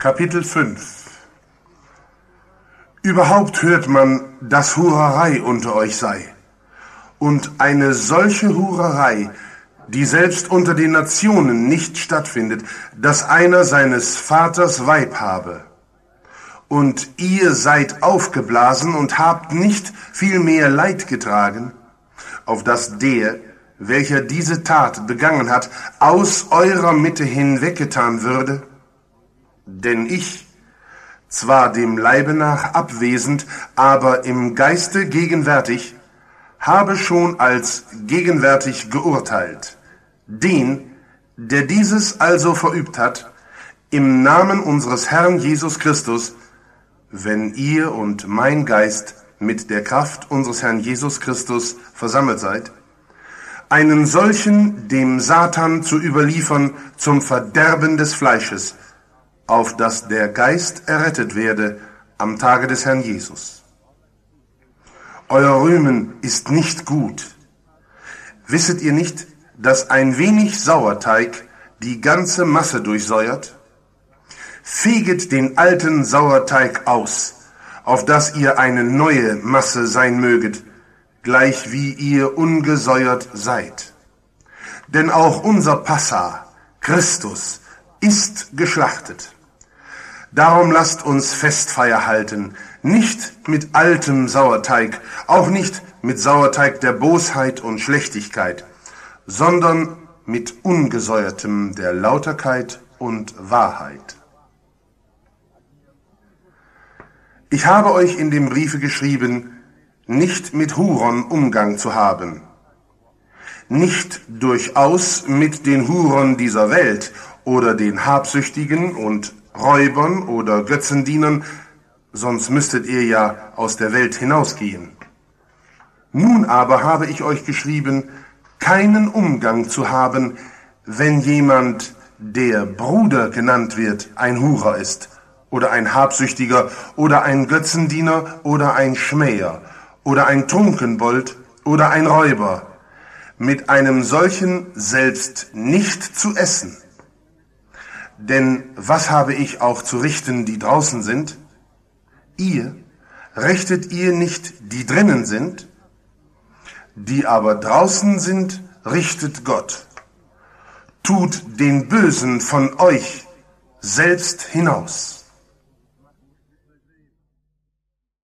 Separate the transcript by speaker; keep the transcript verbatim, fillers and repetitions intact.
Speaker 1: Kapitel fünf. Überhaupt hört man, dass Hurerei unter euch sei. Und eine solche Hurerei, die selbst unter den Nationen nicht stattfindet, dass einer seines Vaters Weib habe. Und ihr seid aufgeblasen und habt nicht viel mehr Leid getragen, auf dass der, welcher diese Tat begangen hat, aus eurer Mitte hinweggetan würde. Denn ich, zwar dem Leibe nach abwesend, aber im Geiste gegenwärtig, habe schon als gegenwärtig geurteilt, den, der dieses also verübt hat, im Namen unseres Herrn Jesus Christus, wenn ihr und mein Geist mit der Kraft unseres Herrn Jesus Christus versammelt seid, einen solchen dem Satan zu überliefern zum Verderben des Fleisches, auf dass der Geist errettet werde am Tage des Herrn Jesus. Euer Rühmen ist nicht gut. Wisset ihr nicht, dass ein wenig Sauerteig die ganze Masse durchsäuert? Feget den alten Sauerteig aus, auf dass ihr eine neue Masse sein möget, gleich wie ihr ungesäuert seid. Denn auch unser Passa, Christus, ist geschlachtet. Darum lasst uns Festfeier halten, nicht mit altem Sauerteig, auch nicht mit Sauerteig der Bosheit und Schlechtigkeit, sondern mit ungesäuertem der Lauterkeit und Wahrheit. Ich habe euch in dem Briefe geschrieben, nicht mit Huron Umgang zu haben, nicht durchaus mit den Huron dieser Welt oder den Habsüchtigen und Räubern oder Götzendienern, sonst müsstet ihr ja aus der Welt hinausgehen. Nun aber habe ich euch geschrieben, keinen Umgang zu haben, wenn jemand, der Bruder genannt wird, ein Hurer ist, oder ein Habsüchtiger, oder ein Götzendiener, oder ein Schmäher, oder ein Trunkenbold, oder ein Räuber, mit einem solchen selbst nicht zu essen. Denn was habe ich auch zu richten, die draußen sind? Ihr, richtet ihr nicht, die drinnen sind? Die aber draußen sind, richtet Gott. Tut den Bösen von euch selbst hinaus.